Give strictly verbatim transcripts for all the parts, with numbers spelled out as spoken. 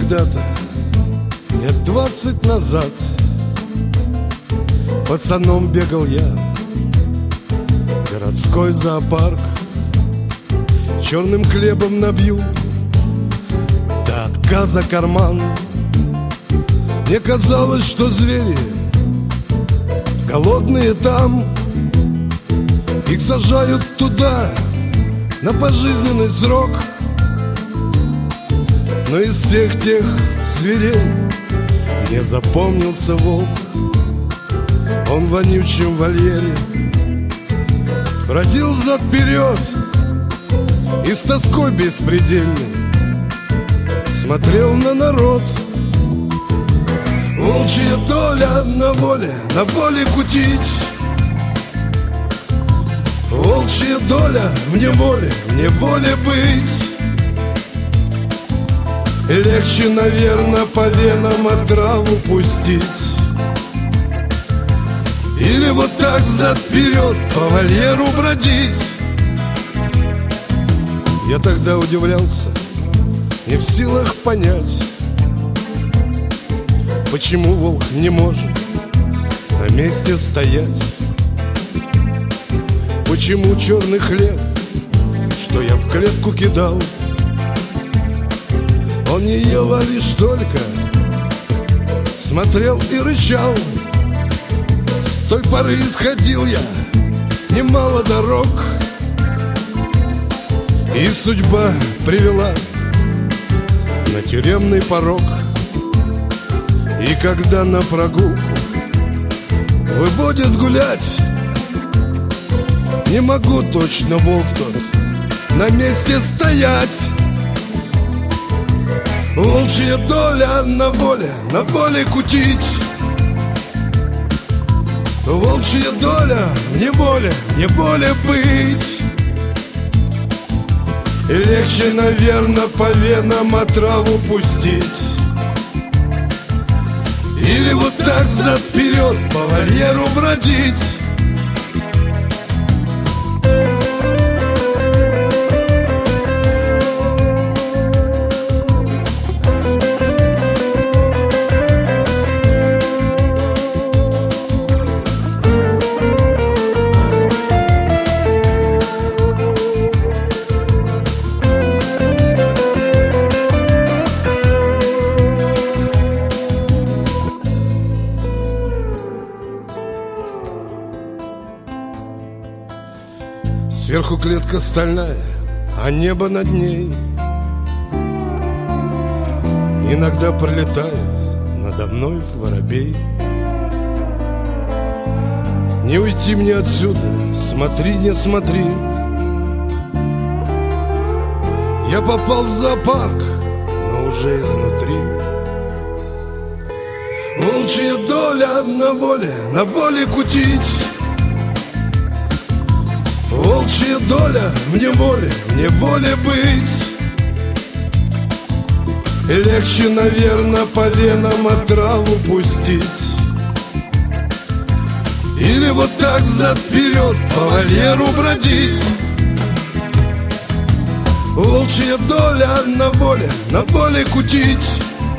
когда-то, лет двадцать назад, пацаном бегал я в городской зоопарк. Черным хлебом набью до отказа карман. Мне казалось, что звери голодные там, их сажают туда на пожизненный срок. Но из всех тех зверей мне запомнился волк. Он в вонючем вольере бродил взад-вперед и с тоской беспредельной смотрел на народ. Волчья доля на воле, на воле кутить. Волчья доля в неволе, в неволе быть. Легче, наверное, по венам отраву пустить, или вот так взад-вперед по вольеру бродить. Я тогда удивлялся, не в силах понять, почему волк не может на месте стоять. Почему черный хлеб, что я в клетку кидал, он не ел, а лишь только смотрел и рычал. С той поры исходил я немало дорог, и судьба привела на тюремный порог. И когда на прогулку выводят гулять, не могу точно, волк тот, на месте стоять. Волчья доля на воле, на воле кутить. Волчья доля в неволе, в неволе быть. И легче, наверное, по венам отраву пустить, или вот так взад-вперед по вольеру бродить. Сверху клетка стальная, а небо над ней иногда пролетает надо мной воробей. Не уйти мне отсюда, смотри, не смотри. Я попал в зоопарк, но уже изнутри. Волчья доля на воле, на воле кутить. Волчья доля в неволе, в неволе быть. Легче, наверное, по венам отраву пустить, или вот так взад-вперед по вольеру бродить. Волчья доля на воле, на воле кутить.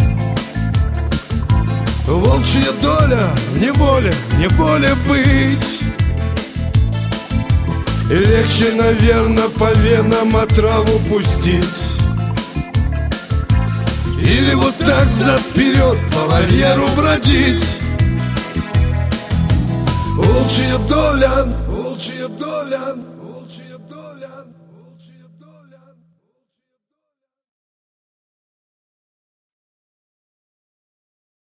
Волчья доля в неволе, в неволе быть. И легче, наверное, по венам отраву пустить, или вот так взад-вперед по вольеру бродить. Волчья доля, волчья доля.